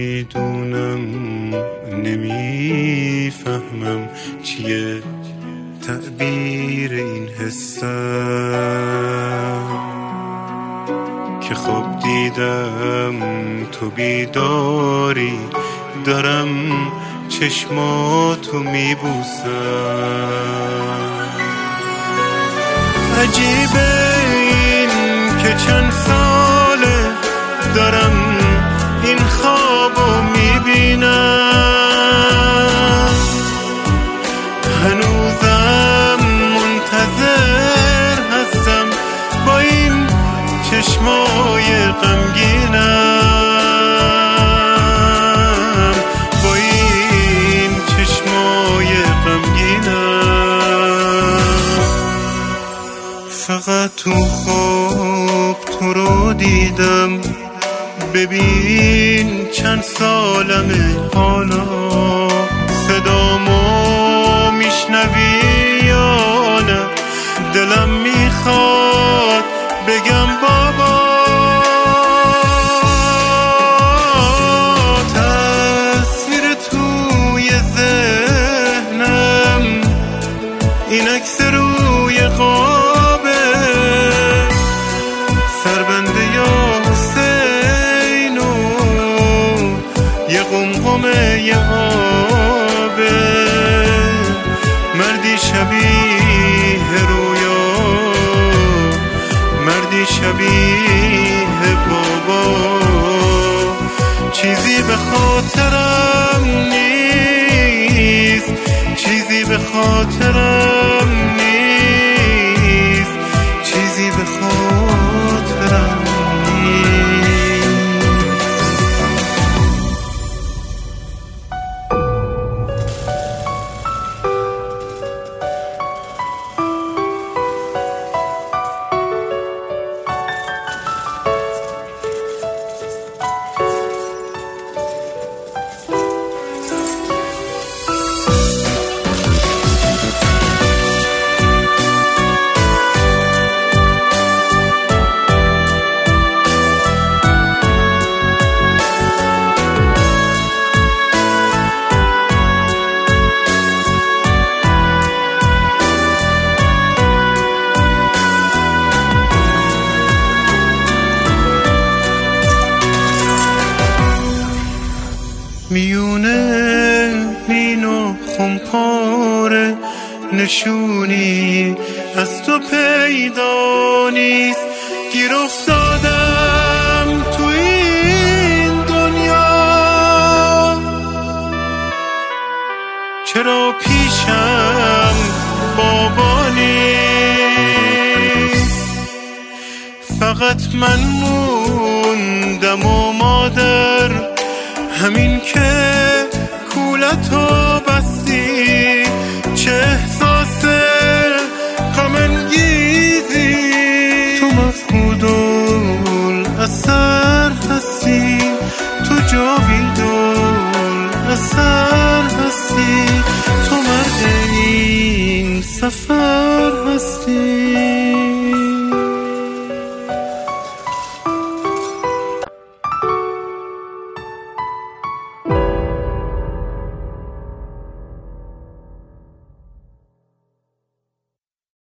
نمیدونم نمیفهمم چیه تعبیر این حسم که خواب دیدم تو بیداری دارم چشماتو میبوسم. عجیبه این که چند ساله دارم این خوابو میبینم، هنوزم منتظر هستم با این چشمای غمگینم، با این چشمای غمگینم. فقط تو خواب تو رو دیدم، ببین چند سالمه حالا، صدامو میشنوی یا نه؟ دلم میخواد بگم بابا. تصویر توی ذهنم این عکس روی قابه، سربنده یا حسین و یه قمقمه یه آبه، مردی شبیه رویا، مردی شبیه بابا. چیزی به خاطرم نیست، چیزی به خاطرم نیست، چیزی به خاطرم نیست. میونه مین و خمپاره نشونی از تو پیدا نیست، گیر افتادم تو این دنیا، چرا پیشم بابا نیست؟ فقط من موندم و مادر، همین که کولتو بستی، چه احساس غم انگیزی، تو مفقود الاثر هستی، تو جاوید الاثر هستی، تو مرد این سفر